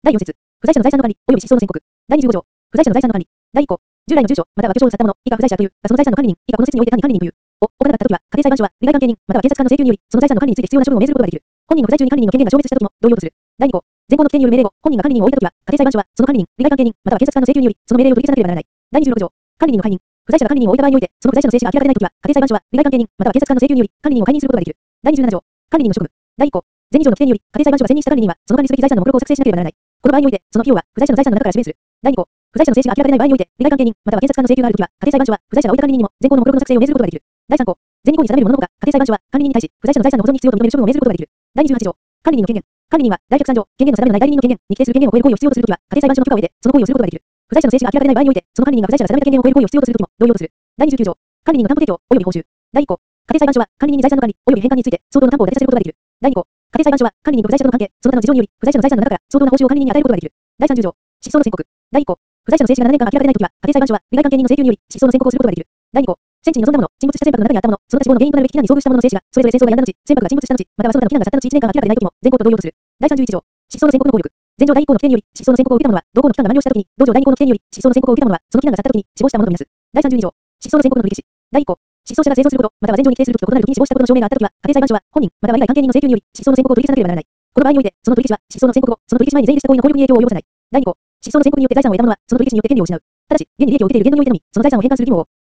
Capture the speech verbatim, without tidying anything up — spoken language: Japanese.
だいよん節、不在者の財産の管理、及び失踪の宣告。だいにじゅうご条、不在者の財産の管理。だいいっ項、従来の住所、または居所を去った者、以下不在者という、がその財産の管理人、以下この説において単に管理人という、を行わなかったときは、家庭裁判所は、利害関係人、または警察官の請求により、その財産の管理について必要な処分を命ずることができる。本人の不在中に管理人の権限が消滅したときも、同様とする。だいに項、前項の規定による命令後、本人が管理人を置いたときは、家庭裁判所は、その管理人、利害関係人、または警察官の請求により、その命令を取り消さなければならない。だいにじゅうろく条、管理人の解任、不在者が管理人を置いた場合において、その不在者の性質が明らかでないときは、家庭裁判所は、利害関係人、または警察官の請求により、管理人を解任することができる。だいにじゅうなな条、管理人の職務。だいいっ項、前二条の規定により、家庭裁判所が選任した管理人は、その管理すべき財産の目録を作成しなければならない。この場合において、その費用は、不在者の財産の中から指名する。だいに項、不在者の性質が明らかでない場合において、利害関係人、または警察官の請求があるときは、家庭裁判所は、不在者が置いた管理人にも、前項の目録の作成を命ずることができる。だいさん項、前に項に定めるもののほか、家庭裁判所は、管理人に対し、不在者の財産の保存に必要と認める処分を命ずることができる。だいにじゅうはち条、管理人の権限。管理人は、だいひゃくさん条、権限の定めのない代理人の権限に規定する権限を超える行為を必要とするときは、家庭裁判所の許可を得て、その行為をすることができる。不在者の性質が明らかでない場合において、その管理人が不在者が定めた権限を超える行為を必要とするときも、同様とする。だいにじゅうきゅう条、管理人の担保提供、及び報酬。だいいっ項、家庭裁判所は、管理人に財産の管理、及び返還について、相当の担保を立てさせることができる。だいに項、家庭裁判所は、管理人と不在者との関係、その他の事情により、不在者の財産の中から相当な報酬を管理人に与えることができる。だいさんじゅう条、失踪の宣告。だいいっ項、不在者の性質がななねんかん明らかでないときは、家庭裁判所は、利害関係人の請求により、失踪の宣告をすることができる。だいに項、戦地に臨んだ者、沈没した船舶の中にあった者、その他死亡の原因となるべき避難に遭遇した者の生死が、それぞれ戦争が止んだ後、船舶が沈没した後、またはその他の避難が去った後いちねんかん明らかでないときも、前項と同様とする。だいさんじゅういち条、失踪の宣告の効力。前条だいいっ項の規定により、失踪の宣告を受けた者は、同項の期間が満了したときに、同条だいに項の規定により、失踪の宣告を受けた者は、その期間が去ったときに、死亡したものとみなす。だいさんじゅうに条、失踪の宣告の取り消し。だいいっ項、失踪者が生存すること、または前条に規定するときと異なるときに死亡したことの証明があったときは、家庭裁判所は、本人、または利害関係人の請求により、失踪の宣告を取り消さなければならない。この場合において、その取り消しは、失踪の宣告後、その取り消し前に全員した行為の効力に影響を及ぼさない。だいに項、失踪の宣告によって財産を得た者は、その取り消しによって権利を失う。ただし、現に利益を受けている現場においてのみ、その財産を返還する義務を負う。